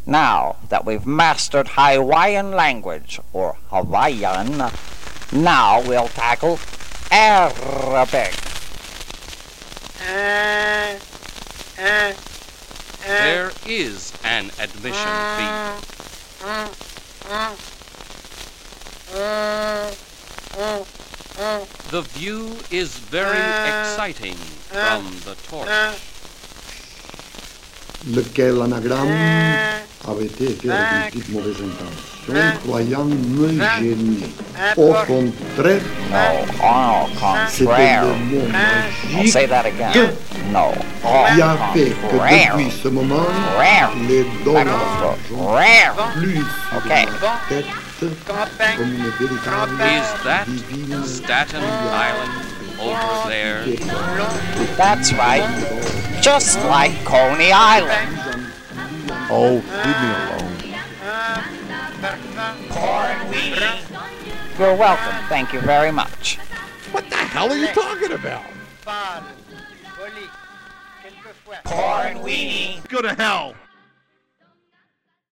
Now that we've mastered Hawaiian language, or Hawaiian, now we'll tackle Arabic. There is an admission fee. The view is very exciting from the torch. Lequel anagramme avait été fait avec une petite mauvaise intention, croyant me gêner. Au contraire, c'était le mot I'll magique say that again. No. qui a fait que depuis ce moment, les dollars ont plus sur ma tête comme une véritable Is that divine Staten Island over there? That's right. Just like Coney Island. Oh, leave me alone. You're welcome. Thank you very much. What the hell are you talking about? Corn weenie. Go to hell.